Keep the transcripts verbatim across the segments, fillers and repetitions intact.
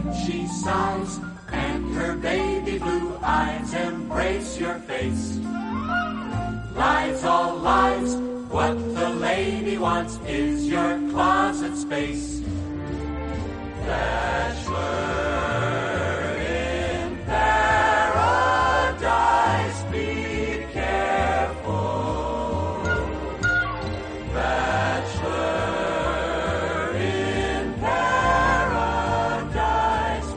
she sighs, and her baby blue eyes embrace your face. Lies, all lies, what the lady wants is your closet space. Bachelor in paradise, be careful. Bachelor in paradise,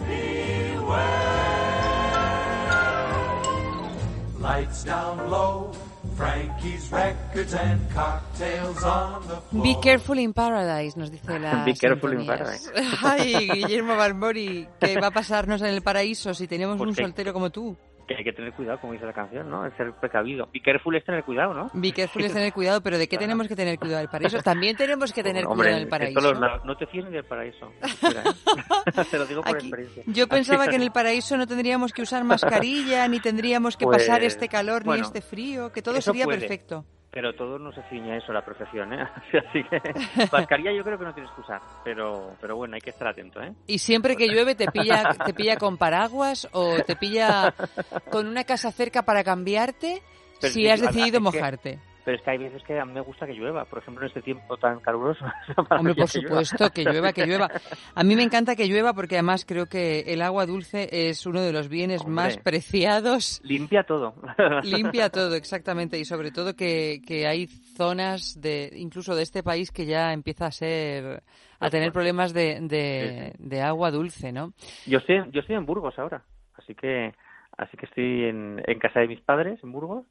beware. Lights down low, Frankie's records and cocktails on the floor. Be careful in paradise, nos dice la Be careful in paradise. Ay, Guillermo Balmori, ¿qué va a pasarnos en el paraíso si tenemos Pues un que- soltero como tú? Que hay que tener cuidado, como dice la canción, ¿no? Es ser precavido. Be careful es tener cuidado, ¿no? Be careful es tener cuidado, pero ¿de qué tenemos que tener cuidado? ¿El paraíso? También tenemos que tener Hombre, cuidado en el en paraíso. todos los lados. No te fíes ni del paraíso. Mira, ¿eh? Te lo digo por Aquí- experiencia. yo pensaba que en el paraíso no tendríamos que usar mascarilla, ni tendríamos que Pues, pasar este calor, bueno, ni este frío, que todo eso sería puede. perfecto. Pero todo no se ciña a eso, la perfección, ¿eh? Así que mascarilla yo creo que no tienes que usar, pero pero bueno, hay que estar atento, ¿eh? Y siempre que llueve te pilla, te pilla con paraguas o te pilla con una casa cerca para cambiarte Pero si sí, has a- decidido es que- mojarte. Pero es que hay veces que a mí me gusta que llueva, por ejemplo, en este tiempo tan caluroso. Para Hombre, mí por que llueva. supuesto, que llueva, que llueva. A mí me encanta que llueva porque además creo que el agua dulce es uno de los bienes Hombre. más preciados. Limpia todo. Limpia todo, exactamente, y sobre todo que, que hay zonas de incluso de este país que ya empieza a ser a tener problemas de, de, de agua dulce, ¿no? Yo estoy, yo estoy en Burgos ahora, así que así que estoy en, en casa de mis padres, en Burgos,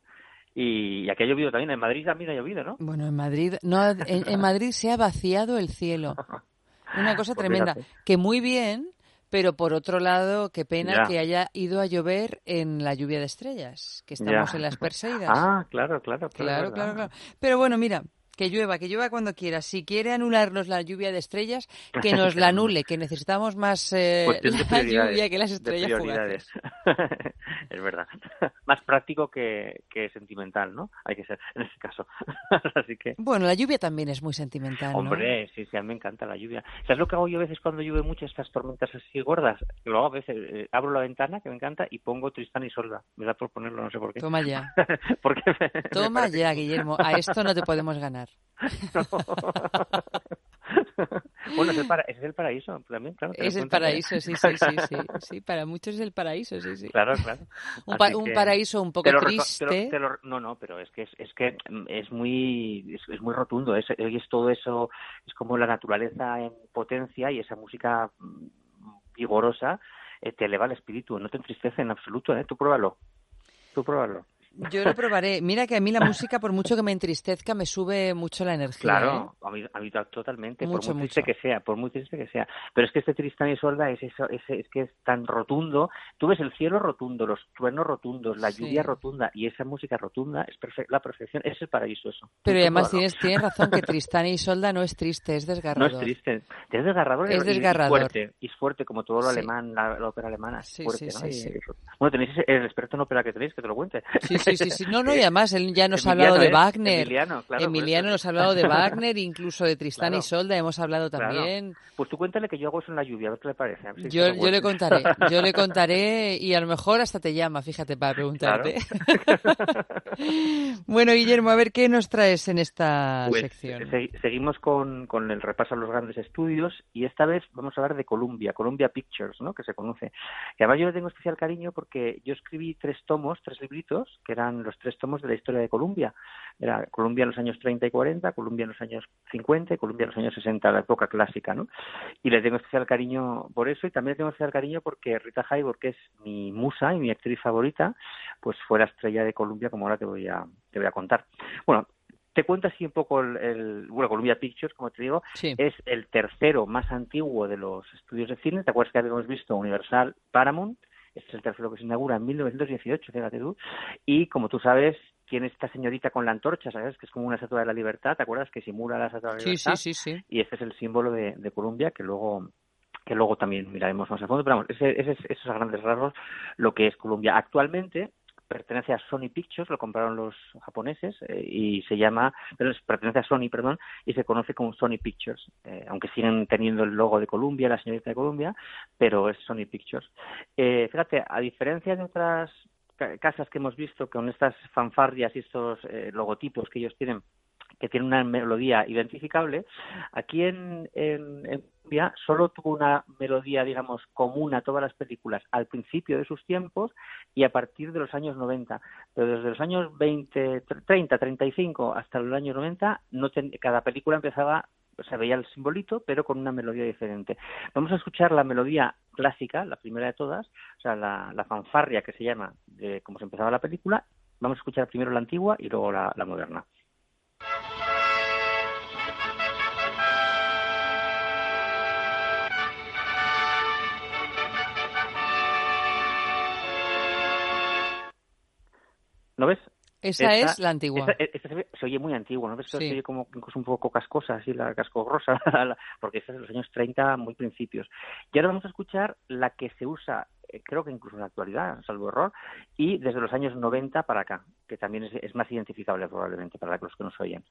y aquí ha llovido también. En Madrid también ha llovido, ¿no? Bueno, en Madrid, no, en, en Madrid se ha vaciado el cielo. Una cosa Pues tremenda, fíjate. que muy bien, pero por otro lado, qué pena Ya. que haya ido a llover en la lluvia de estrellas, que estamos Ya. en las Perseidas. Ah, claro, claro, claro. Claro, verdad. claro, claro. Pero bueno, mira, que llueva, que llueva cuando quiera. Si quiere anularnos la lluvia de estrellas, que nos la anule, que necesitamos más eh, Cuestión de la prioridades, lluvia que las de estrellas prioridades. fugaces. Es verdad. Más práctico que, que sentimental, ¿no? Hay que ser, en este caso. Así que, Bueno, la lluvia también es muy sentimental, ¿no? hombre, sí, sí, a mí me encanta la lluvia. ¿Sabes lo que hago yo a veces cuando llueve mucho, estas tormentas así gordas? Lo hago a veces, eh, abro la ventana, que me encanta, y pongo Tristán y Isolda. Me da por ponerlo, no sé por qué. Toma ya. Porque me- me Toma parece ya, que- Guillermo. A esto no te podemos ganar. No. Bueno, es el para- ese es el paraíso también, claro. te Es lo el cuento, ¿eh? paraíso, sí, sí, sí, sí. Sí, para muchos es el paraíso, sí, sí. Claro, claro. Un, pa- Así un que paraíso un poco te lo reco- triste. te lo- te lo- no, no, pero es que es, es que mm, es muy es, es muy rotundo. Es, es todo eso, es como la naturaleza en potencia, y esa música mm, vigorosa eh, te eleva el espíritu, no te entristece en absoluto, ¿eh? Tú pruébalo, tú pruébalo. Yo lo probaré. Mira que a mí la música, por mucho que me entristezca, me sube mucho la energía. Claro, ¿eh? a mí, a mí totalmente, Mucho, por muy triste mucho. que sea, por muy triste que sea. Pero es que este Tristán y Isolda es eso, es, es que es tan rotundo. Tú ves el cielo rotundo, los truenos rotundos, la Sí. lluvia rotunda, y esa música rotunda es perfe- la perfección, es el paraíso eso. Pero Tú además pruébalo. tienes, tienes razón que Tristán y Isolda no es triste, es No desgarrador. es triste, es desgarrador, Es y- desgarrador. y fuerte, y es fuerte, como todo lo Sí. alemán, la, la ópera alemana, es Sí, fuerte, sí, ¿no? sí, Y sí. eso- Bueno, tenéis ese- el experto en ópera que tenéis, que te lo cuente. Sí, sí, sí, sí. No, no, y además él ya nos ha Emiliano, hablado de ¿eh? Wagner. Emiliano, claro, por Emiliano eso. nos ha hablado de Wagner, incluso de Tristán Claro. y Isolda hemos hablado Claro. también. Pues tú cuéntale que yo hago eso en la lluvia, a ver qué le parece. a ver si Yo, se lo yo le cuente. contaré, yo le contaré y a lo mejor hasta te llama, fíjate, para preguntarte. Bueno, Guillermo, a ver qué nos traes en esta Pues, sección. se- seguimos con, con el repaso a los grandes estudios, y esta vez vamos a hablar de Columbia, Columbia Pictures, ¿no? Que se conoce. Y además yo le tengo especial cariño porque yo escribí tres tomos, tres libritos, que eran los tres tomos de la historia de Columbia. Era Columbia en los años treinta y cuarenta, Columbia en los años cincuenta y Columbia en los años sesenta, la época clásica, ¿no? Y le tengo especial cariño por eso, y también le tengo especial cariño porque Rita Hayworth, que es mi musa y mi actriz favorita, pues fue la estrella de Columbia, como ahora te voy a, te voy a contar. Bueno, te cuento así un poco el, el bueno, Columbia Pictures, como te digo, Sí. es el tercero más antiguo de los estudios de cine. ¿Te acuerdas que habíamos visto Universal, Paramount? Este es el tercero que se inaugura en mil novecientos dieciocho, fíjate tú. Y como tú sabes, ¿quién es esta señorita con la antorcha? ¿Sabes? Que es como una estatua de la libertad. ¿Te acuerdas que simula la estatua de la Sí, libertad? sí, sí, sí. Y este es el símbolo de, de Columbia, que luego que luego también miraremos más a fondo. Pero vamos, ese, ese es, esos a grandes rasgos lo que es Columbia. Actualmente pertenece a Sony Pictures, lo compraron los japoneses eh, y se llama, pero pertenece a Sony, perdón, y se conoce como Sony Pictures, eh, aunque siguen teniendo el logo de Columbia, la señorita de Columbia, pero es Sony Pictures. Eh, fíjate, a diferencia de otras casas que hemos visto con estas fanfarrias y estos eh, logotipos que ellos tienen, que tienen una melodía identificable, aquí en, en, en Colombia solo tuvo una melodía, digamos, común a todas las películas al principio de sus tiempos y a partir de los años noventa. Pero desde los años veinte, treinta, treinta y cinco hasta los años noventa, no ten, cada película empezaba, se veía el simbolito, pero con una melodía diferente. Vamos a escuchar la melodía clásica, la primera de todas, o sea, la, la fanfarria que se llama, de cómo se empezaba la película. Vamos a escuchar primero la antigua y luego la, la moderna. ¿No ves? Esa esta, es la antigua. Esta, esta se, se oye muy antiguo, ¿no ves? Sí. Se oye como incluso un poco cascosa, así la cascorrosa, porque esta es de los años treinta, muy principios. Y ahora vamos a escuchar la que se usa, eh, creo que incluso en la actualidad, salvo error, y desde los años noventa para acá, que también es, es más identificable probablemente para los que nos oyen.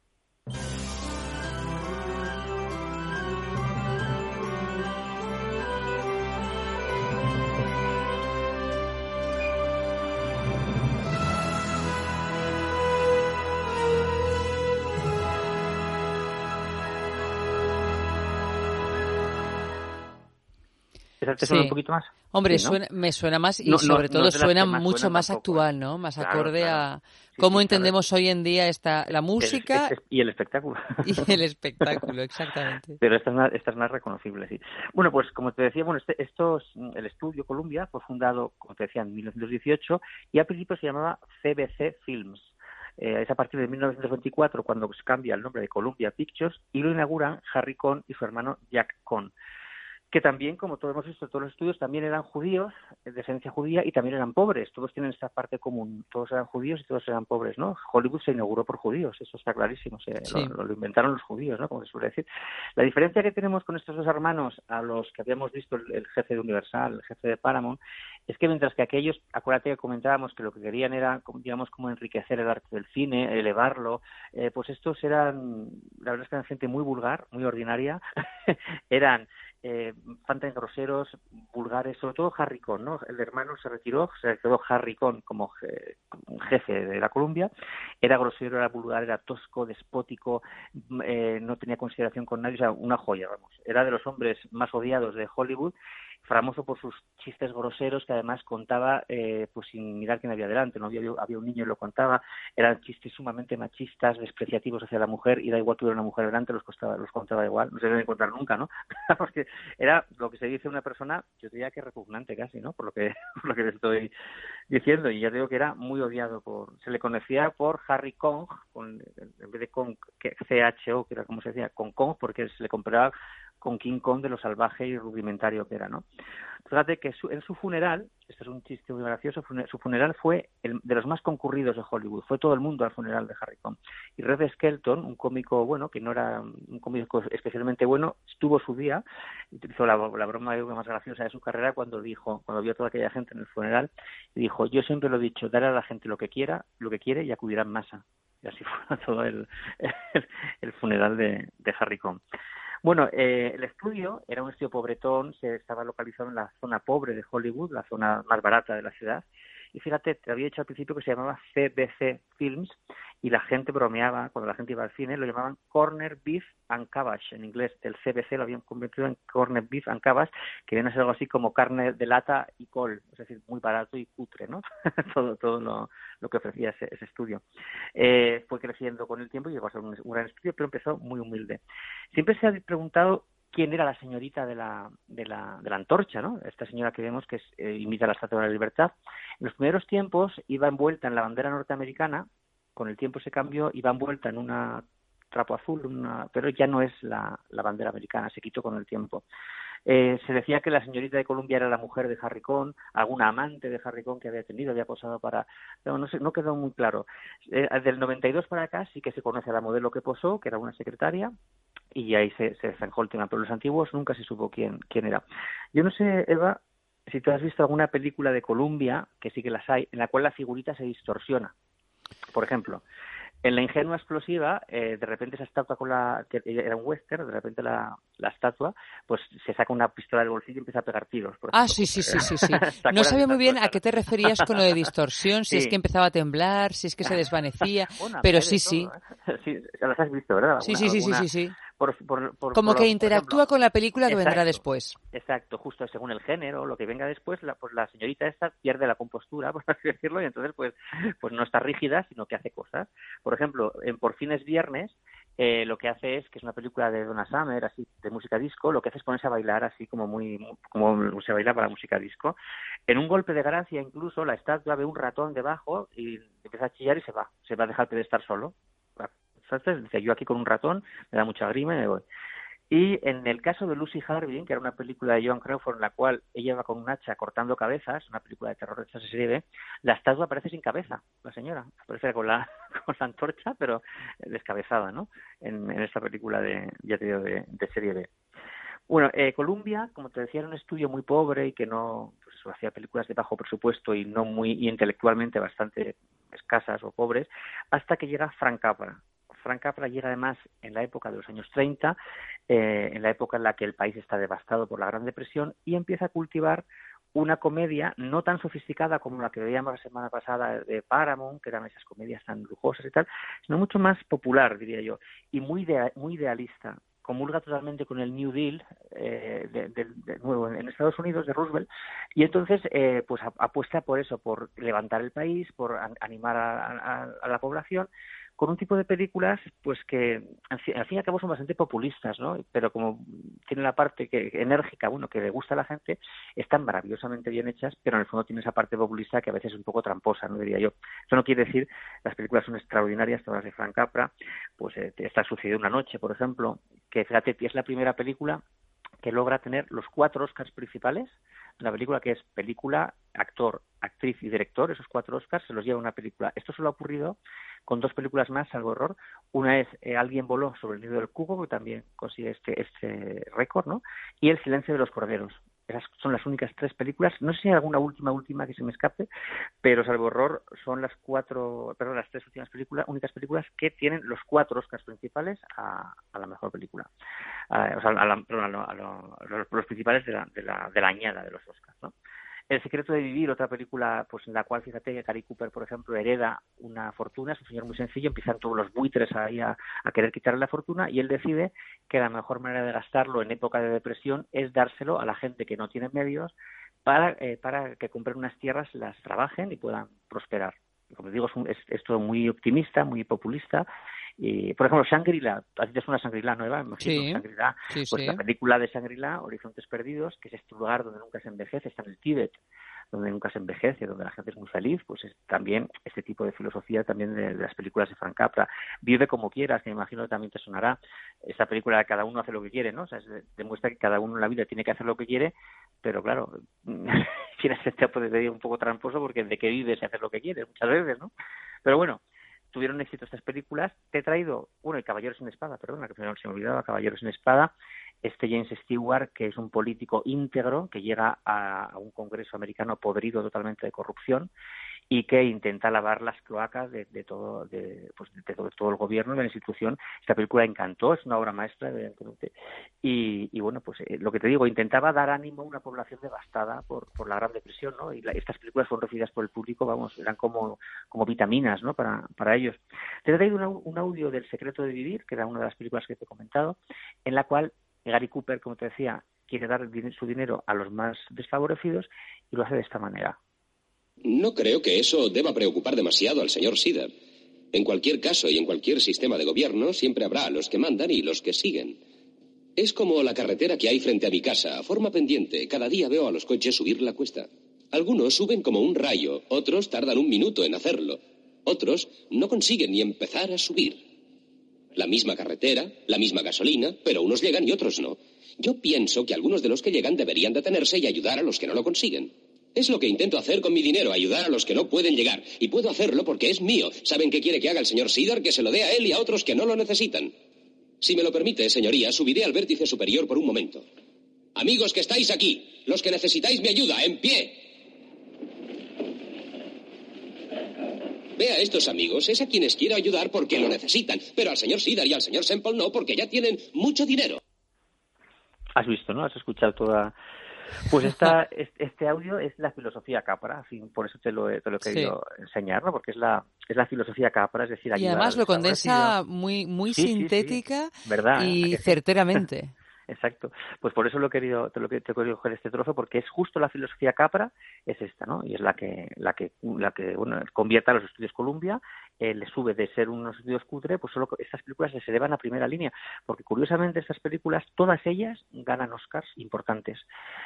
¿Te suena sí. un poquito más? Hombre, sí, ¿no? suena, me suena más y no, sobre no, todo no suena más mucho suena más tampoco, actual, ¿no? Más claro, acorde claro. a Sí, cómo sí, entendemos claro. hoy en día esta la música el, el, y el espectáculo. Y el espectáculo, exactamente. Pero esta es, más, esta es más reconocible, sí. Bueno, pues como te decía, bueno, este, estos, el estudio Columbia fue fundado, como te decía, en mil novecientos dieciocho y al principio se llamaba C B C Films. Eh, es a partir de mil novecientos veinticuatro cuando se cambia el nombre de Columbia Pictures y lo inauguran Harry Cohn y su hermano Jack Cohn, que también, como todos hemos visto, todos los estudios también eran judíos, de esencia judía, y también eran pobres. Todos tienen esta parte común. Todos eran judíos y todos eran pobres, ¿no? Hollywood se inauguró por judíos, eso está clarísimo. Se, sí. lo, lo inventaron los judíos, ¿no? Como se suele decir. La diferencia que tenemos con estos dos hermanos, a los que habíamos visto, el, el jefe de Universal, el jefe de Paramount, es que mientras que aquellos, acuérdate que comentábamos que lo que querían era, digamos, como enriquecer el arte del cine, elevarlo, eh, pues estos eran, la verdad es que eran gente muy vulgar, muy ordinaria, eran eh, fantas groseros, vulgares, sobre todo Harry Cohn, ¿no? El hermano se retiró, se quedó Harry Cohn como je, jefe de la Columbia, era grosero, era vulgar, era tosco, despótico, eh, no tenía consideración con nadie, o sea, una joya, vamos. Era de los hombres más odiados de Hollywood, famoso por sus chistes groseros que además contaba eh, pues sin mirar quién había delante, no había, había un niño y lo contaba, eran chistes sumamente machistas, despreciativos hacia la mujer, y da igual tuviera una mujer delante, los contaba, los contaba igual, no se deben contar nunca, ¿no? Porque era lo que se dice una persona, yo diría que repugnante casi, ¿no? Por lo que, por lo que le estoy diciendo, y ya digo que era muy odiado por, se le conocía por Harry Kong, con, en vez de Kong, que C H O, que era como se decía, con Kong, porque se le comparaba con King Kong de lo salvaje y rudimentario que era, ¿no? Fíjate que su, en su funeral, este es un chiste muy gracioso, su funeral fue el, de los más concurridos de Hollywood, fue todo el mundo al funeral de Harry Cohn. Y Red Skelton, un cómico bueno, que no era un cómico especialmente bueno, estuvo su día, utilizó la, la broma más graciosa de su carrera cuando dijo, cuando vio a toda aquella gente en el funeral, y dijo, yo siempre lo he dicho, daré a la gente lo que quiera, lo que quiere y acudirá en masa. Y así fue todo el, el, el funeral de, de Harry Cohn. Bueno, eh, el estudio era un estudio pobretón, se estaba localizado en la zona pobre de Hollywood, la zona más barata de la ciudad. Y fíjate, te había dicho al principio que se llamaba C B C Films y la gente bromeaba, cuando la gente iba al cine, lo llamaban Corner Beef and Cabbage. En inglés, el C B C lo habían convertido en Corner Beef and Cabbage, que viene a ser algo así como carne de lata y col, es decir, muy barato y cutre, ¿no? todo todo lo, lo que ofrecía ese, ese estudio. Eh, fue creciendo con el tiempo y llegó a ser un, un gran estudio, pero empezó muy humilde. Siempre se ha preguntado quién era la señorita de la, de la, de la antorcha, ¿no? Esta señora que vemos que es, eh, imita la Estatua de la Libertad. En los primeros tiempos iba envuelta en la bandera norteamericana, con el tiempo se cambió, iba envuelta en una trapo azul, una, pero ya no es la, la bandera americana, se quitó con el tiempo. Eh, se decía que la señorita de Columbia era la mujer de Harry Cohn, alguna amante de Harry Cohn que había tenido, había posado para... No, no, sé, no quedó muy claro. Eh, del noventa y dos para acá sí que se conoce a la modelo que posó, que era una secretaria, y ahí se, se zanjó el tema, pero los antiguos nunca se supo quién, quién era. Yo no sé, Eva, si tú has visto alguna película de Columbia, que sí que las hay, en la cual la figurita se distorsiona. Por ejemplo, en La ingenua explosiva, eh, de repente esa estatua con la que era un western, de repente la, la estatua, pues se saca una pistola del bolsillo y empieza a pegar tiros. Por ah, sí, sí, sí, sí, sí. No sabía muy bien a qué te referías con lo de distorsión, si sí. es que empezaba a temblar, si es que se desvanecía, bueno, pero sí, sí. Todo, ¿eh? Sí, las has visto, ¿verdad? Sí, sí, sí, alguna... sí, sí, sí. Por, por, por, Como por, que interactúa ejemplo, con la película que exacto, vendrá después. Exacto, justo según el género, lo que venga después, la, pues la señorita esta pierde la compostura, por así decirlo, y entonces pues pues no está rígida, sino que hace cosas. Por ejemplo, en Por fin es viernes, eh, lo que hace es, que es una película de Donna Summer, así de música disco, lo que hace es ponerse a bailar así como muy, muy como se baila para la música disco. En un golpe de gracia, incluso, la estatua ve un ratón debajo y empieza a chillar y se va, se va a dejar de estar solo. Entonces, dice, yo aquí con un ratón, me da mucha grima y me voy. Y en el caso de Lucy Harding, que era una película de Joan Crawford en la cual ella va con un hacha cortando cabezas, una película de terror de esta serie B, la estatua aparece sin cabeza, la señora. Aparece con la, con la antorcha, pero descabezada, ¿no? En, en esta película de, ya te digo, de, de serie B. Bueno, eh, Columbia, como te decía, era un estudio muy pobre y que no, pues eso, hacía películas de bajo presupuesto y no muy, y intelectualmente bastante escasas o pobres, hasta que llega Frank Capra. Frank Capra llega además en la época de los años treinta, eh, en la época en la que el país está devastado por la Gran Depresión, y empieza a cultivar una comedia no tan sofisticada como la que veíamos la semana pasada de Paramount, que eran esas comedias tan lujosas y tal, sino mucho más popular, diría yo, y muy, de, muy idealista. Comulga totalmente con el New Deal eh, de, de, de nuevo en Estados Unidos de Roosevelt, y entonces eh, pues apuesta por eso, por levantar el país, por animar a, a, a la población, con un tipo de películas pues que al fin y al cabo son bastante populistas, ¿no? Pero como tienen la parte que enérgica, bueno, que le gusta a la gente, están maravillosamente bien hechas, pero en el fondo tiene esa parte populista que a veces es un poco tramposa, ¿no? Diría yo. Eso no quiere decir, las películas son extraordinarias, todas las de Frank Capra, pues eh, está Sucedió una noche, por ejemplo, que fíjate, es la primera película que logra tener los cuatro Oscars principales, una película que es película, actor, actriz y director, esos cuatro Oscars se los lleva una película. Esto solo ha ocurrido con dos películas más, salvo error. Una es eh, Alguien voló sobre el nido del cuco, que también consigue este, este récord, ¿no? Y El silencio de los corderos. Esas son las únicas tres películas. No sé si hay alguna última, última que se me escape, pero salvo error son las cuatro, perdón, las tres últimas películas, únicas películas que tienen los cuatro Oscars principales a, a la mejor película. A, o sea, a, la, perdón, a, lo, a, lo, a los, los principales de la, de la, de la añada de los Oscars, ¿no? El secreto de vivir, otra película pues en la cual, fíjate, que Gary Cooper, por ejemplo, hereda una fortuna, es un señor muy sencillo, empiezan todos los buitres ahí a, a querer quitarle la fortuna, y él decide que la mejor manera de gastarlo en época de depresión es dárselo a la gente que no tiene medios para, eh, para que compren unas tierras, las trabajen y puedan prosperar. Como digo, es, un, es, es todo muy optimista, muy populista. Y, por ejemplo, Shangri-La, a ti te suena Shangri-La, ¿no, Eva? Sí, Shangri-La, sí, pues sí. La película de Shangri-La, Horizontes Perdidos, que es este lugar donde nunca se envejece, está en el Tíbet, donde nunca se envejece, donde la gente es muy feliz, pues es también este tipo de filosofía también de, de las películas de Frank Capra. Vive como quieras, que me imagino que también te sonará. Esta película, cada uno hace lo que quiere, ¿no? O sea, es, demuestra que cada uno en la vida tiene que hacer lo que quiere, pero claro, tienes este tipo de un poco tramposo, porque de qué vives y hacer lo que quieres muchas veces, ¿no? Pero bueno, tuvieron éxito estas películas. Te he traído, bueno, el Caballero sin Espada, perdona, que se me olvidaba, Caballero sin Espada, este James Stewart, que es un político íntegro, que llega a, a un Congreso americano podrido totalmente de corrupción, y que intenta lavar las cloacas de, de todo de, pues de, todo, de todo el gobierno, de la institución. Esta película encantó, es una obra maestra, evidentemente, y, y bueno, pues eh, lo que te digo, intentaba dar ánimo a una población devastada por, por la Gran Depresión, ¿no? Y la, estas películas fueron recibidas por el público, vamos, eran como, como vitaminas, ¿no? Para, para ellos. Te he traído una, un audio del Secreto de Vivir, que era una de las películas que te he comentado, en la cual Gary Cooper, como te decía, quiere dar su dinero a los más desfavorecidos, y lo hace de esta manera. No creo que eso deba preocupar demasiado al señor Sidar. En cualquier caso y en cualquier sistema de gobierno siempre habrá los que mandan y los que siguen. Es como la carretera que hay frente a mi casa, a forma pendiente. Cada día veo a los coches subir la cuesta. Algunos suben como un rayo, otros tardan un minuto en hacerlo. Otros no consiguen ni empezar a subir. La misma carretera, la misma gasolina, pero unos llegan y otros no. Yo pienso que algunos de los que llegan deberían detenerse y ayudar a los que no lo consiguen. Es lo que intento hacer con mi dinero, ayudar a los que no pueden llegar. Y puedo hacerlo porque es mío. ¿Saben qué quiere que haga el señor Sidar? Que se lo dé a él y a otros que no lo necesitan. Si me lo permite, señoría, subiré al vértice superior por un momento. Amigos que estáis aquí, los que necesitáis mi ayuda, en pie. Ve a estos amigos, es a quienes quiero ayudar porque lo necesitan, pero al señor Sidar y al señor Semple no, porque ya tienen mucho dinero. Has visto, ¿no? Has escuchado toda... Pues esta, este audio es la filosofía Capra, en fin, por eso te lo he, te lo he querido sí. enseñar, ¿no? Porque es la es la filosofía Capra, es decir, ayudar. Y además lo condensa muy muy sí, sintética sí, sí. ¿Verdad? y certeramente. Exacto. Pues por eso lo he querido, te lo que te he querido coger este trozo, porque es justo la filosofía Capra, es esta, ¿no? Y es la que, la que, la que, bueno, convierte a los estudios Columbia, eh, le sube de ser unos estudios cutre, pues solo estas películas se elevan a primera línea, porque curiosamente estas películas, todas ellas ganan Oscars importantes,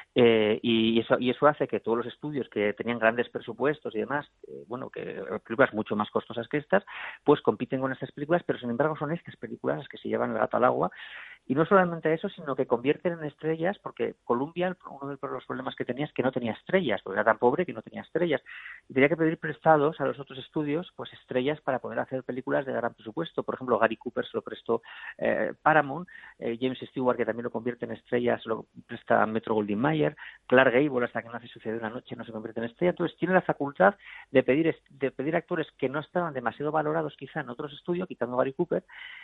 eh, y eso, y eso hace que todos los estudios que tenían grandes presupuestos y demás, eh, bueno, que películas mucho más costosas que estas, pues compiten con estas películas, pero sin embargo son estas películas las que se llevan el gato al agua. Y no solamente eso, sino que convierten en estrellas, porque Columbia, uno de los problemas que tenía es que no tenía estrellas, porque era tan pobre que no tenía estrellas. Y tenía que pedir prestados a los otros estudios pues estrellas para poder hacer películas de gran presupuesto. Por ejemplo, Gary Cooper se lo prestó eh, Paramount, eh, James Stewart, que también lo convierte en estrellas, lo presta Metro-Goldwyn-Mayer, Clark Gable, hasta que no hace Sucedió una noche, no se convierte en estrella. Entonces tiene la facultad de pedir, de pedir actores que no estaban demasiado valorados quizá en otros estudios, quitando Gary Cooper,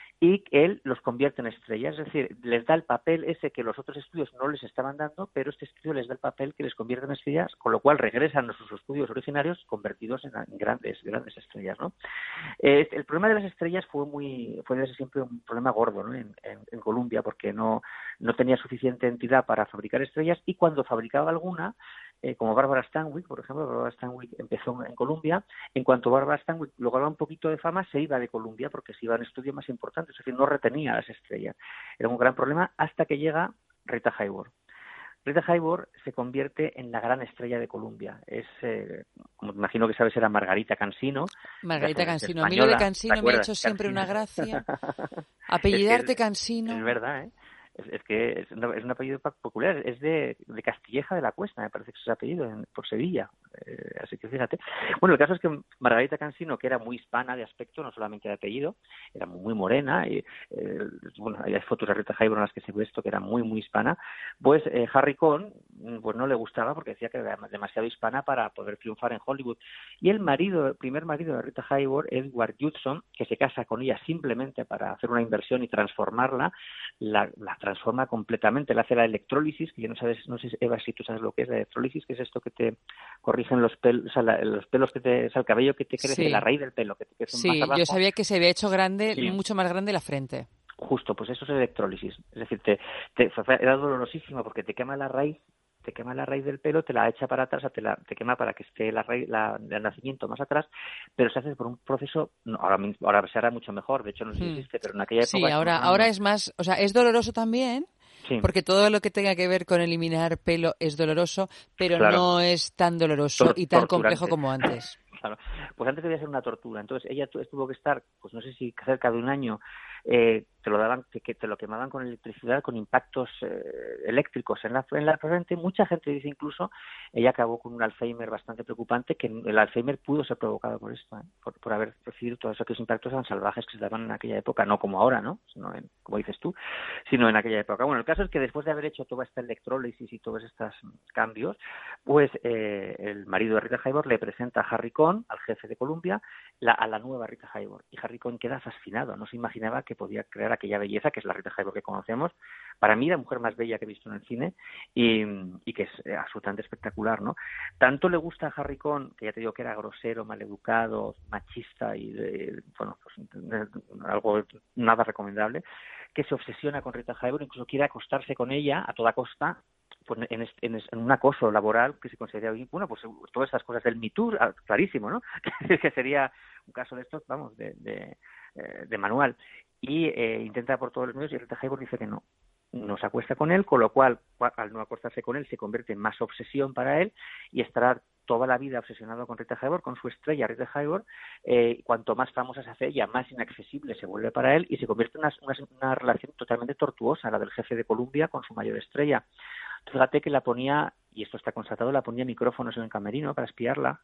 y él los convierte en estrellas, es decir, les da el papel ese que los otros estudios no les estaban dando, pero este estudio les da el papel que les convierte en estrellas, con lo cual regresan a sus estudios originarios convertidos en grandes grandes estrellas, ¿no? Eh, el problema de las estrellas fue muy fue desde siempre un problema gordo, ¿no? en, en, en Columbia, porque no no tenía suficiente entidad para fabricar estrellas, y cuando fabricaba alguna, eh, como Barbara Stanwyck, por ejemplo, Barbara Stanwyck empezó en Columbia, en cuanto Barbara Stanwyck lograba un poquito de fama, se iba de Columbia porque se iba a un estudio más importante, es decir, no retenía a las estrellas. Era un gran problema hasta que llega Rita Hayworth. Rita Hayworth se convierte en la gran estrella de Columbia. Es, eh, como me imagino que sabes, era Margarita Cansino. Margarita Cansino. A mí lo de Cansino me ha hecho siempre Cansino. Una gracia. Apellidarte es que, Cansino. Es verdad, ¿eh? Es, es que es, una, es un apellido peculiar, es de, de Castilleja de la Cuesta, me parece que es ese apellido, en, por Sevilla, eh, así que fíjate. Bueno, el caso es que Margarita Cansino, que era muy hispana de aspecto, no solamente de apellido, era muy morena, y eh, bueno, hay fotos de Rita Hayworth en las que se ve esto, que era muy, muy hispana, pues eh, Harry Cohn, pues no le gustaba porque decía que era demasiado hispana para poder triunfar en Hollywood. Y el marido, el primer marido de Rita Hayworth, Edward Judson, que se casa con ella simplemente para hacer una inversión y transformarla, la, la transforma completamente, le hace la electrólisis, que yo no sabes, no sé, Eva, si tú sabes lo que es la electrólisis, que es esto que te corrigen los pelos, o sea, la, los pelos que te, o sea, el cabello que te crece, sí. La raíz del pelo, que te crece sí, más abajo. Sí, yo sabía que se había hecho grande, sí. Mucho más grande la frente. Justo, pues eso es electrólisis, es decir, te, te, era dolorosísimo porque te quema la raíz, te quema la raíz del pelo, te la echa para atrás, o sea, te, la, te quema para que esté la raíz, la, el nacimiento más atrás, pero se hace por un proceso, no, ahora, ahora se hará mucho mejor, de hecho no sé si existe, pero en aquella época... Sí, ahora, no, ahora es más, o sea, es doloroso también, sí. Porque todo lo que tenga que ver con eliminar pelo es doloroso, pero claro. No es tan doloroso Tor- y tan complejo como antes. Claro, pues antes debía ser una tortura, entonces ella tuvo que estar, pues no sé si cerca de un año, eh, te lo daban, que te lo quemaban con electricidad, con impactos eh, eléctricos en la, en la frente. Mucha gente dice incluso, ella acabó con un Alzheimer bastante preocupante, que el Alzheimer pudo ser provocado por esto, ¿eh? por, por haber recibido todos esos impactos tan salvajes que se daban en aquella época, no como ahora, ¿no? Sino en, como dices tú, sino en aquella época. Bueno, el caso es que después de haber hecho toda esta electrólisis y todos estos cambios, pues eh, el marido de Rita Hayworth le presenta a Harry Cohn, al jefe de Columbia, la, a la nueva Rita Hayworth, y Harry Cohn queda fascinado, no se imaginaba que podía crear aquella belleza que es la Rita Hayworth que conocemos. Para mí la mujer más bella que he visto en el cine y, y que es absolutamente espectacular, ¿no? Tanto le gusta a Harry Cohn, que ya te digo que era grosero, maleducado, machista y de, bueno, pues de, algo nada recomendable, que se obsesiona con Rita Hayworth, incluso quiere acostarse con ella a toda costa, pues en, en, en un acoso laboral que se considera, bueno, pues todas estas cosas del Me Too, clarísimo, ¿no? Que sería un caso de estos, vamos, de, de, de manual. Y eh, intenta por todos los medios, y Rita Hayworth dice que no, no se acuesta con él, con lo cual, al no acostarse con él, se convierte en más obsesión para él y estará toda la vida obsesionado con Rita Hayworth, con su estrella Rita Hayworth. Eh, cuanto más famosa se hace ella, más inaccesible se vuelve para él y se convierte en una, una, una relación totalmente tortuosa, la del jefe de Columbia con su mayor estrella. Fíjate que la ponía, y esto está constatado, la ponía micrófonos en el camerino para espiarla,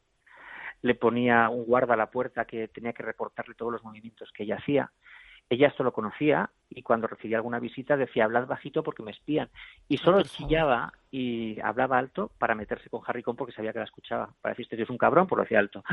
le ponía un guarda a la puerta que tenía que reportarle todos los movimientos que ella hacía. Ella esto lo conocía y cuando recibía alguna visita decía, hablad bajito porque me espían. Y solo chillaba y hablaba alto para meterse con Harry Cohn porque sabía que la escuchaba. Para decir, este tío es un cabrón, pues lo hacía alto.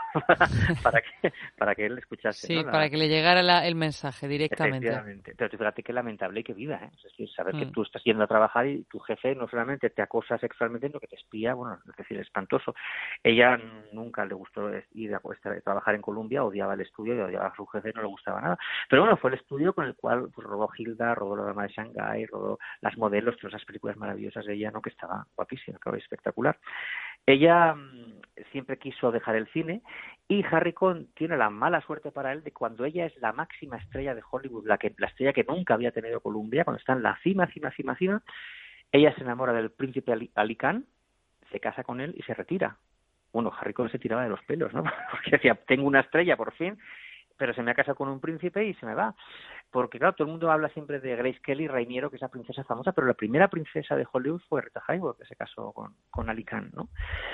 para, que, para que él le escuchase. Sí, ¿no? la... para que le llegara la, el mensaje directamente. Efectivamente. Pero fíjate qué lamentable y qué vida, ¿eh? Es decir, saber mm. que tú estás yendo a trabajar y tu jefe no solamente te acosa sexualmente, sino que te espía, bueno, es decir, espantoso. Ella nunca le gustó ir a trabajar en Columbia, odiaba el estudio y odiaba a su jefe, no le gustaba nada. Pero bueno, fue el estudio con el cual pues, rodó Hilda, rodó La Dama de Shanghái, rodó Las Modelos, todas esas películas maravillosas de ella, ¿no? Que estaba guapísima, claro, espectacular. Ella mmm, siempre quiso dejar el cine y Harry Cohn tiene la mala suerte para él de cuando ella es la máxima estrella de Hollywood, la que la estrella que nunca había tenido Columbia, cuando está en la cima, cima, cima, cima, ella se enamora del príncipe Ali, Ali Khan, se casa con él y se retira. Bueno, Harry Cohn se tiraba de los pelos, ¿no? Porque decía, tengo una estrella por fin, pero se me ha casado con un príncipe y se me va. Porque, claro, todo el mundo habla siempre de Grace Kelly Rainiero, que es la princesa famosa, pero la primera princesa de Hollywood fue Rita Hayworth, que se casó con, con Ali Khan, ¿no?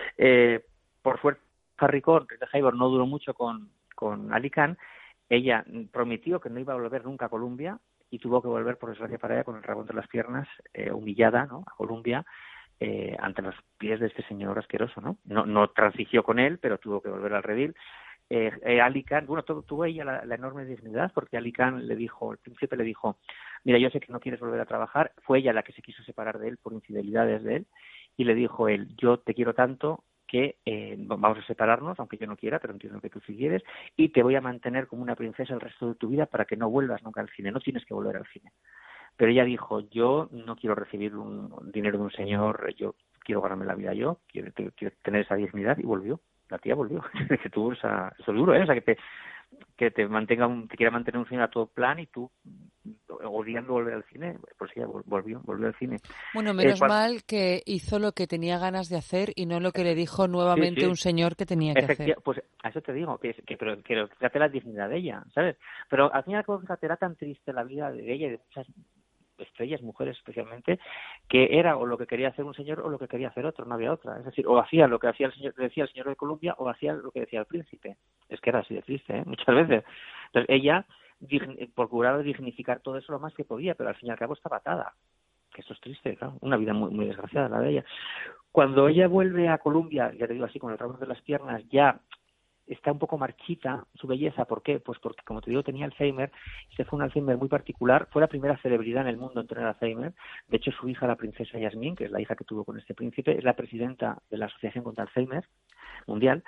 Eh, por suerte, Harry Cohn, Rita Hayworth no duró mucho con, con Ali Khan. Ella prometió que no iba a volver nunca a Columbia y tuvo que volver, por desgracia para ella, con el rabo entre las piernas, eh, humillada, ¿no? A Columbia, eh, ante los pies de este señor asqueroso, ¿no? No, no transigió con él, pero tuvo que volver al redil. Eh, eh, Ali Khan, bueno, tuvo, tuvo ella la, la enorme dignidad porque Ali Khan le dijo, el príncipe le dijo, mira, yo sé que no quieres volver a trabajar, fue ella la que se quiso separar de él por infidelidades de él, y le dijo él, yo te quiero tanto que eh, vamos a separarnos, aunque yo no quiera, pero entiendo que tú sí quieres, y te voy a mantener como una princesa el resto de tu vida para que no vuelvas nunca al cine, no tienes que volver al cine. Pero ella dijo, yo no quiero recibir un, un dinero de un señor, yo quiero ganarme la vida yo, quiero, quiero tener esa dignidad, y volvió. La tía volvió, que tuvo esa, eso duro, ¿eh? O sea, que te, que te mantenga un, te quiera mantener un cine a todo plan y tú odiando volver al cine, pues ella volvió, volvió al cine. Bueno, menos eh, cuando... mal que hizo lo que tenía ganas de hacer y no lo que le dijo nuevamente sí, sí. un señor que tenía que Efecti- hacer. Pues a eso te digo, que, que pero, que fíjate la dignidad de ella, ¿sabes? Pero al fin y al cabo, fíjate, era tan triste la vida de ella y de muchas estrellas, mujeres especialmente, que era o lo que quería hacer un señor o lo que quería hacer otro, no había otra. Es decir, o hacía lo que hacía el señor, decía el señor de Columbia o hacía lo que decía el príncipe. Es que era así de triste, ¿eh? Muchas veces. Entonces ella procuraba dignificar todo eso lo más que podía, pero al fin y al cabo estaba atada. Que eso es triste, claro. Una vida muy, muy desgraciada la de ella. Cuando ella vuelve a Columbia, ya te digo así, con el rabo de las piernas, ya está un poco marchita su belleza. ¿Por qué? Pues porque, como te digo, tenía Alzheimer. Este fue un Alzheimer muy particular. Fue la primera celebridad en el mundo en tener Alzheimer. De hecho, su hija, la princesa Yasmín, que es la hija que tuvo con este príncipe, es la presidenta de la Asociación contra Alzheimer Mundial.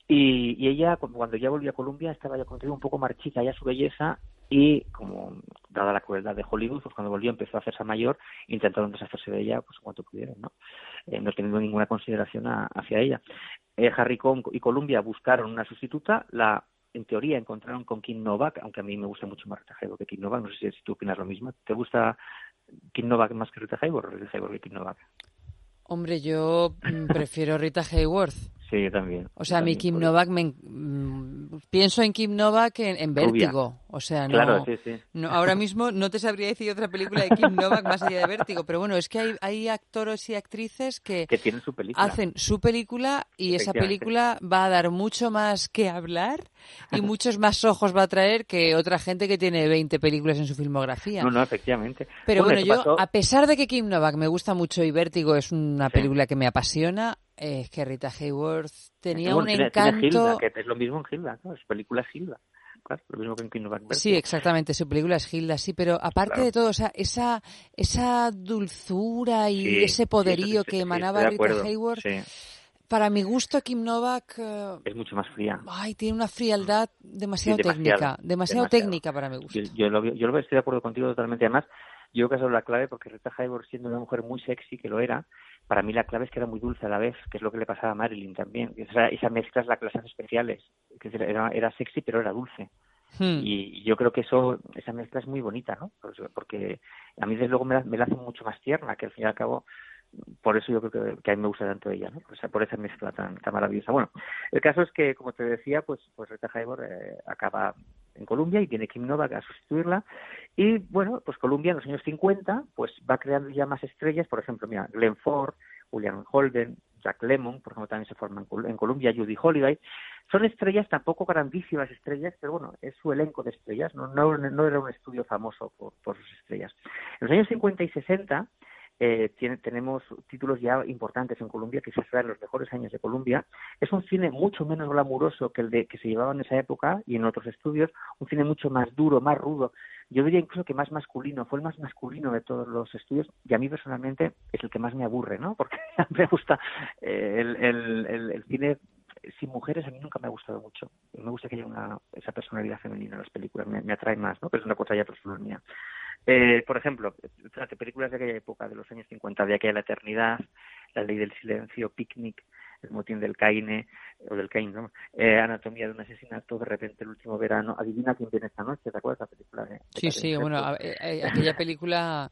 Y, y ella, cuando ya volvió a Columbia, estaba ya, como te digo, un poco marchita ya su belleza. Y, como dada la crueldad de Hollywood, pues cuando volvió empezó a hacerse mayor, intentaron deshacerse de ella pues cuanto pudieron, ¿no? Eh, no teniendo ninguna consideración a, hacia ella. Eh, Harry Cohn y Columbia buscaron una sustituta, la en teoría encontraron con Kim Novak, aunque a mí me gusta mucho más Rita Hayworth que Kim Novak, no sé si, si tú opinas lo mismo. ¿Te gusta Kim Novak más que Rita Hayworth o Rita Hayworth que Kim Novak? Hombre, yo prefiero Rita Hayworth. Sí, yo también. O sea, a mí Kim por... Novak, me, mmm, pienso en Kim Novak en, en Vértigo. Rubia. O sea, no, claro, sí, sí. no, ahora mismo no te sabría decir otra película de Kim Novak más allá de Vértigo. Pero bueno, es que hay, hay actores y actrices que, que tienen su película. hacen su película y esa película va a dar mucho más que hablar y muchos más ojos va a traer que otra gente que tiene veinte películas en su filmografía. No, no, efectivamente. Pero bueno, bueno yo, pasó... a pesar de que Kim Novak me gusta mucho y Vértigo es una película sí. que me apasiona, es que Rita Hayworth tenía bueno, un tiene, encanto... Tiene Hilda, que es lo mismo en Hilda, ¿no? Es película Hilda. Claro, lo mismo que en Kim Novak. Sí, exactamente, su película es Hilda, sí, pero aparte claro. de todo, o sea, esa, esa dulzura y sí, ese poderío sí, que emanaba sí, Rita Hayworth... Sí. Para mi gusto, Kim Novak... Uh, es mucho más fría. Ay, tiene una frialdad demasiado, sí, demasiado técnica. Demasiado, demasiado técnica para mi gusto. Yo, yo, lo, yo lo estoy de acuerdo contigo totalmente. Además, yo creo que esa es la clave, porque Rita Hayworth, siendo una mujer muy sexy, que lo era, para mí la clave es que era muy dulce a la vez, que es lo que le pasaba a Marilyn también. Esa, esa mezcla es la que las hace especiales. Que era, era sexy, pero era dulce. Hmm. Y yo creo que eso esa mezcla es muy bonita, ¿no? Porque a mí, desde luego, me la, me la hace mucho más tierna, que al fin y al cabo... Por eso yo creo que, que a mí me gusta tanto ella, ¿no? O sea, por esa mezcla tan, tan maravillosa. Bueno, el caso es que, como te decía, pues, pues Rita Hayworth eh, acaba en Columbia y viene Kim Novak a sustituirla. Y, bueno, pues Columbia en los años cincuenta pues va creando ya más estrellas. Por ejemplo, mira, Glenn Ford, William Holden, Jack Lemmon, por ejemplo, también se forma en, Col- en Colombia, Judy Holliday. Son estrellas, tampoco grandísimas estrellas, pero bueno, es su elenco de estrellas, no, no, no era un estudio famoso por, por sus estrellas. En los años cincuenta y sesenta eh, tiene, tenemos títulos ya importantes en Colombia, que se en los mejores años de Colombia. Es un cine mucho menos glamuroso que el de que se llevaba en esa época y en otros estudios, un cine mucho más duro, más rudo. Yo diría incluso que más masculino, fue el más masculino de todos los estudios y a mí personalmente es el que más me aburre, ¿no? Porque me gusta eh, el, el, el, el cine sin mujeres, a mí nunca me ha gustado mucho. Me gusta que haya una, esa personalidad femenina en las películas, me, me atrae más, ¿no? Pero es una cosa ya personal mía. Eh, por ejemplo, fíjate, películas de aquella época, de los años cincuenta, de aquella la eternidad, La ley del silencio, Picnic, El motín del Caine, o del Caine, ¿no? Eh, Anatomía de un asesinato, De repente el último verano, Adivina quién viene esta noche, ¿te acuerdas la película? De, de Sí, sí, Catherine bueno, Hepburn? a- eh, aquella película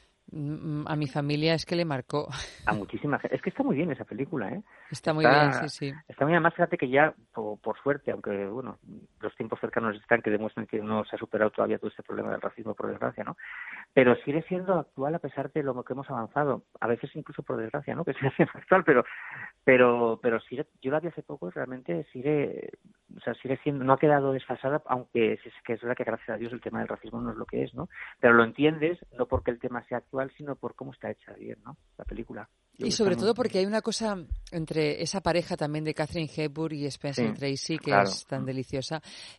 mm, a mi familia es que le marcó. A muchísima gente. Es que está muy bien esa película, ¿eh? Está muy bien, sí, Está, sí. está muy bien. Además, fíjate que ya, por, por suerte, aunque, bueno, los tiempos cercanos están que demuestran que no se ha superado todavía todo este problema del racismo, por desgracia, ¿no? Pero sigue siendo actual a pesar de lo que hemos avanzado. A veces incluso por desgracia, ¿no? Que sigue siendo actual, pero pero pero sigue, yo la vi hace poco, realmente sigue, o sea, sigue siendo, no ha quedado desfasada, aunque es que es verdad que gracias a Dios el tema del racismo no es lo que es, ¿no? Pero lo entiendes, no porque el tema sea actual, sino por cómo está hecha bien, ¿no? La película. Yo Y creo sobre que está todo muy- porque hay una cosa entre esa pareja también de Catherine Hepburn y Spencer Sí, Tracy que claro. es tan deliciosa.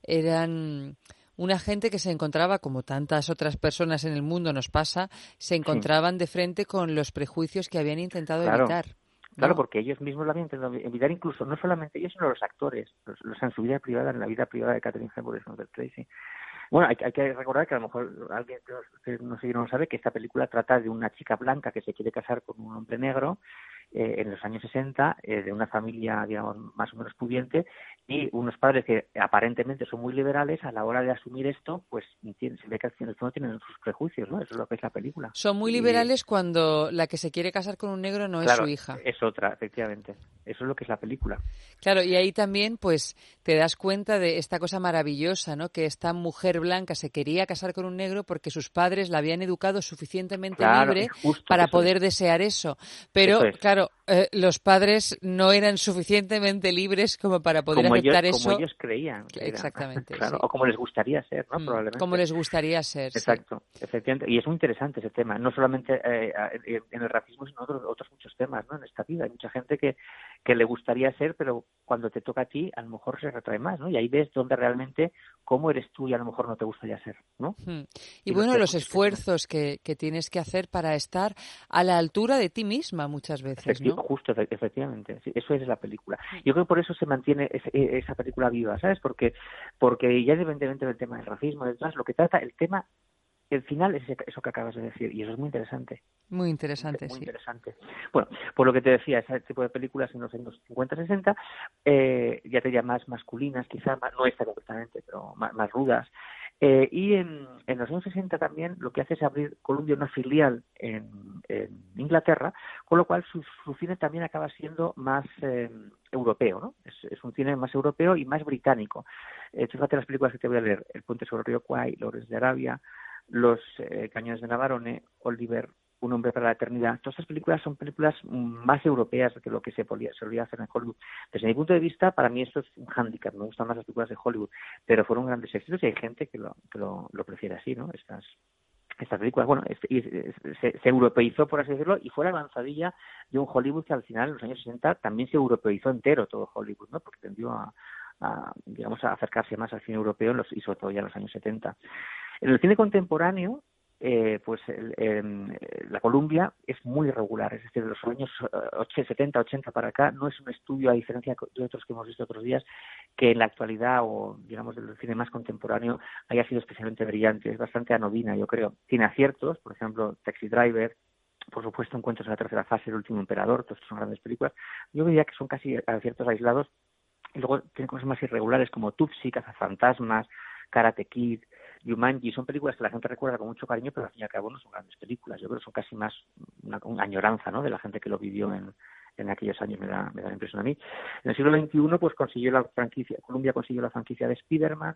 Eran una gente que se encontraba, como tantas otras personas en el mundo nos pasa, se encontraban de frente con los prejuicios que habían intentado Claro. evitar. ¿no? Claro, porque ellos mismos lo habían intentado evitar, incluso no solamente ellos, sino los actores, los, los en su vida privada, en la vida privada de Catherine Hepburn y Spencer Tracy. Bueno, hay, hay que recordar que a lo mejor alguien que no, que no sé, no sabe que esta película trata de una chica blanca que se quiere casar con un hombre negro eh, en los años sesenta, eh, de una familia, digamos, más o menos pudiente, y unos padres que aparentemente son muy liberales a la hora de asumir esto, pues tienen, se ve que en el fondo tienen sus prejuicios, ¿no? Eso es lo que es la película. Son muy Y, liberales cuando la que se quiere casar con un negro no claro, es su hija. es otra, efectivamente. Eso es lo que es la película. Claro, y ahí también pues te das cuenta de esta cosa maravillosa, ¿no? Que esta mujer blanca se quería casar con un negro porque sus padres la habían educado suficientemente Claro, libre es justo, para eso poder es. desear eso. Pero, Eso es. claro, eh, los padres no eran suficientemente libres como para poder como ellos, aceptar como eso. ellos creían que era. Exactamente, Claro, sí. o como les gustaría ser, ¿no? Mm, Probablemente. como les gustaría ser, sí. Exacto, efectivamente. Y es muy interesante ese tema, no solamente eh, en el racismo, sino otros, otros muchos temas, ¿no? En esta vida hay mucha gente que, que le gustaría ser, pero cuando te toca a ti, a lo mejor se retrae más, ¿no? Y ahí ves dónde realmente cómo eres tú y a lo mejor no te gustaría ser, ¿no? Mm. Y, Y bueno, los los prejuicios que esfuerzos que, que tienes que hacer para estar a la altura de ti misma muchas veces, Efecti- ¿no? Justo, efe- efectivamente. Sí, eso es la película. Yo creo que por eso se mantiene ese- e- esa película viva, ¿sabes? Porque porque ya independientemente del tema del racismo, detrás, lo que trata, el tema, el final es ese- eso que acabas de decir, y eso es muy interesante. Muy interesante, Muy sí. interesante. Bueno, por lo que te decía, ese tipo de películas en los años cincuenta sesenta, eh, ya te diría más masculinas, quizás, más, no esta concretamente, pero más, más rudas. Eh, y en, en los años sesenta también lo que hace es abrir Columbia una filial en, en Inglaterra, con lo cual su, su cine también acaba siendo más eh, europeo, ¿no? Es, es un cine más europeo y más británico. Eh, fíjate las películas que te voy a leer: El puente sobre el río Kwai, Lores de Arabia, Los eh, cañones de Navarone, Oliver, Un hombre para la eternidad. Todas estas películas son películas más europeas que lo que se podía, se solía hacer en Hollywood. Desde mi punto de vista, para mí esto es un hándicap. Me gustan más las películas de Hollywood, pero fueron grandes éxitos y hay gente que lo, que lo, lo prefiere así, ¿no? Estas estas películas, bueno, es, es, es, se, se europeizó, por así decirlo, y fue la avanzadilla de un Hollywood que al final, en los años sesenta, también se europeizó entero todo Hollywood, ¿no? Porque tendió a, a digamos, a acercarse más al cine europeo en los, y sobre todo ya en los años setenta. En el cine contemporáneo, eh, pues el, eh, la Columbia es muy irregular, es decir, de los años setenta, ochenta para acá no es un estudio, a diferencia de otros que hemos visto otros días, que en la actualidad o digamos del cine más contemporáneo haya sido especialmente brillante. Es bastante anodina, yo creo. Tiene aciertos, por ejemplo, Taxi Driver, por supuesto Encuentros en la tercera fase, El último emperador, todos estos son grandes películas. Yo diría que son casi aciertos aislados, y luego tiene cosas más irregulares como Tupsi, Cazafantasmas, Karate Kid, Jumanji. Son películas que la gente recuerda con mucho cariño, pero al fin y al cabo no son grandes películas. Yo creo que son casi más una, una añoranza, ¿no?, de la gente que lo vivió en, en aquellos años. Me da, me da la impresión a mí. En el siglo veintiuno, pues consiguió la franquicia, Columbia consiguió la franquicia de Spider-Man,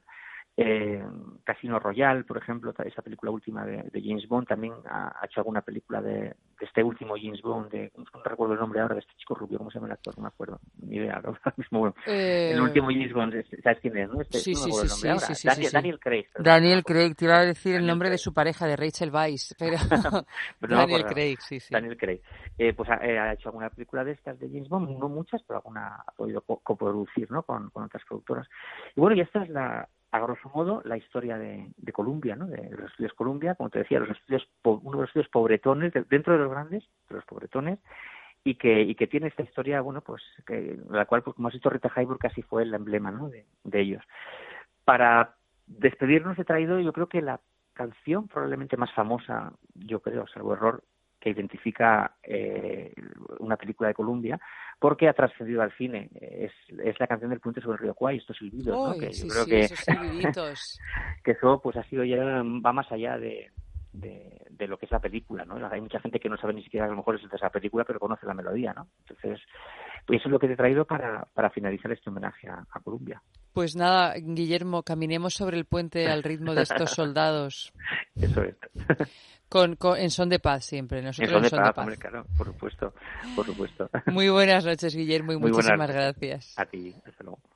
Eh, Casino Royale, por ejemplo, esa película última de, de James Bond, también ha, ha hecho alguna película de, de este último James Bond, de, no recuerdo el nombre ahora, de este chico rubio, ¿cómo se llama el actor? No me acuerdo, ni idea, ahora mismo, bueno. Eh... El último James Bond, ¿sabes quién es? ¿No? Este, sí, no sí, me acuerdo sí, el nombre sí, ahora. sí, sí, Daniel, sí, sí. Daniel Craig. Daniel Craig, te iba a decir Daniel el nombre Craig. de su pareja, de Rachel Weisz, pero, pero no Daniel Craig, sí, sí. Daniel Craig. Eh, pues ha, eh, ha hecho alguna película de estas de James Bond, no muchas, pero alguna ha podido co- coproducir, ¿no? Con, con otras productoras. Y bueno, y esta es la, a grosso modo, la historia de, de Columbia, ¿no? De los estudios Columbia, como te decía, los estudios, uno de los estudios pobretones, de, dentro de los grandes, de los pobretones, y que y que tiene esta historia, bueno, pues, que la cual, pues como has dicho, Rita Hayworth casi fue el emblema, ¿no? De, de ellos. Para despedirnos he traído, yo creo que la canción probablemente más famosa, yo creo, salvo error, que identifica eh, una película de Columbia, porque ha trascendido al cine. Es, es la canción del puente sobre el río Kwai, estos silbidos, ¿no? Que sí, yo creo sí, que, esos silbiditos. que eso pues ha sido ya, va más allá de, de, de lo que es la película, ¿no? Hay mucha gente que no sabe ni siquiera a lo mejor es de esa película, pero conoce la melodía, ¿no? Entonces, pues eso es lo que te he traído para, para finalizar este homenaje a, a Columbia. Pues nada, Guillermo, caminemos sobre el puente al ritmo de estos soldados. Eso es. Con, con, en son de paz siempre, nosotros en son de, en son paz, de paz. Hombre, claro, por supuesto, por supuesto. Muy buenas noches, Guillermo, y Muy muchísimas buenas gracias. A ti, hasta luego.